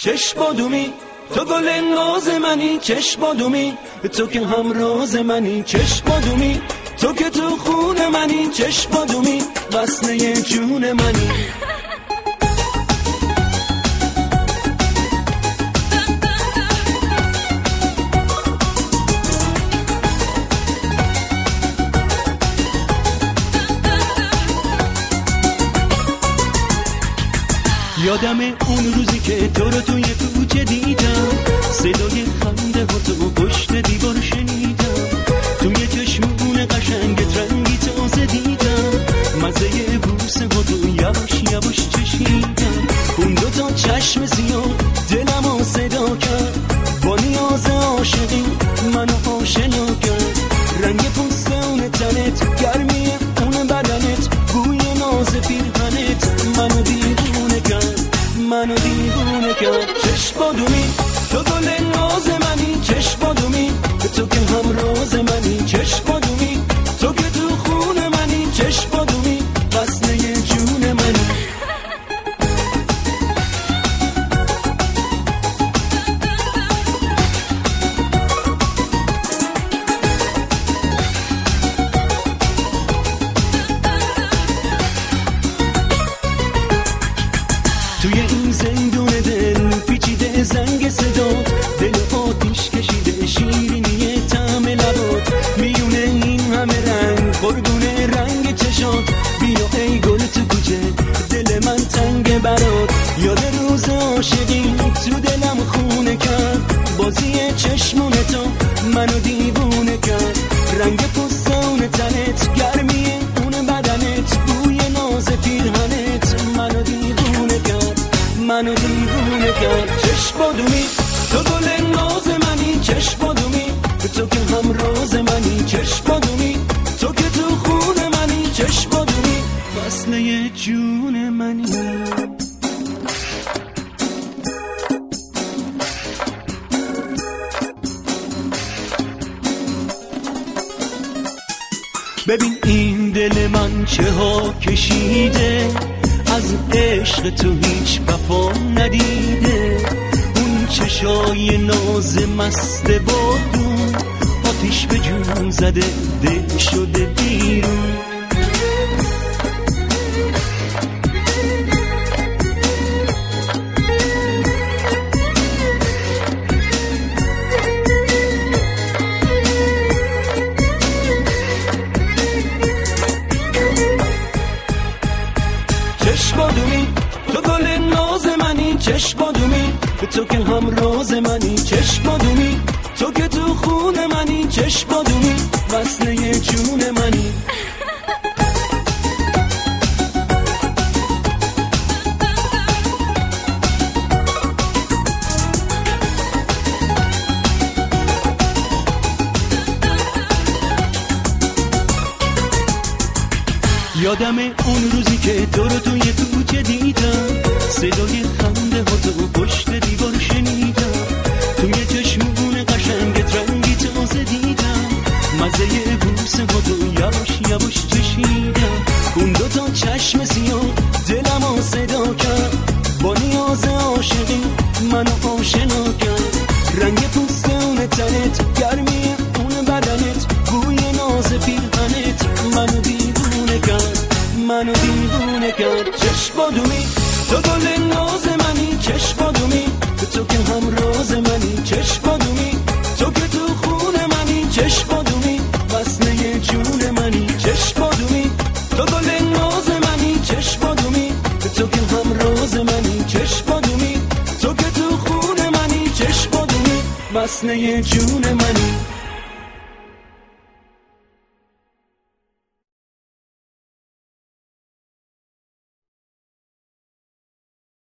چشم بادومی تو گل ناز منی، چشم بادومی تو که همراز منی، چشم بادومی تو که تو خون منی، چشم بادومی وصله جون منی. یادم اون روزی که تو رو توی کوچه دیدم، صدای خنده ها تو پشت دیوار شنیدم، توی چشمون قشنگت رنگی تازه دیدم، مزه بوسه ها تو یواش یواش چشیدم، اون دوتا چشم سیاه دلمو صدا کرد، با نیاز عاشقی منو آشنا کرد، رنگ پوستون تنت، گرمی اون بدنت، بوی ناز پیرهنت منو دیوونه کرد، منو دیوونه کرد. چشم بادومی تو گل ناز منی، چشم بادومی تو که همراز منی، چشم بادومی تو که تو خون منی، چشم بادومی وصله جون منی. توی این زندون دل پیچیده زنگ صدات، دل آتیش کشیده شیرینی طعم لبات، میونه این همه رنگ قربونه رنگ چشات، بیا ای گل تو کوچه دل من تنگ برات، یاد روز عاشقی تو دلم خونه کرد، بازی چشمون تو منو دیوونه کرد، رنگ پوستون تنت، گرمی اون بدنت، بوی ناز پیرهنت منو دیوونه کرد، منو دیوونه کرد. چشم بادومی تو گل ناز منی، چشم بادومی تو که همراز منی، چشم بادومی تو که تو خون منی، چشم بادومی وصله جون منی. ببین این دل من چه ها کشیده، از عشق تو هیچ وفا ندیده، اون چشای ناز مست بادون، آتیش به جون زده دل شده بیرون. چشم بادومی تو گل ناز منی، چشم بادومی تو که همراز منی، چشم بادومی تو که تو خون منی، چشم بادومی وصله جون منی. یادم اون روزی که تو رو توی کوچه دیدم، صدای خنده ها تو پشت دیوار شنیدم، توی چشمون قشنگت رنگی تازه دیدم، مزه بوسه ها تو یواش یواش چشیدم، اون دوتا چشم سیاه دلمو صدا کرد، با نیاز عاشقی منو آشنا کرد، رنگ پوستون تنت، گرمی اون بدنت، بوی ناز پیرهنت منو دیوونه کرد، منو دیوونه کرد. چشم بادومی تو گل ناز منی، چشم بادومی تو که همراز منی، چشم بادومی تو که تو خون منی، چشم بادومی وصله جون منی، چشم بادومی تو گل ناز منی، چشم بادومی تو که همراز منی، چشم بادومی تو که تو خون منی، چشم بادومی وصله جون منی.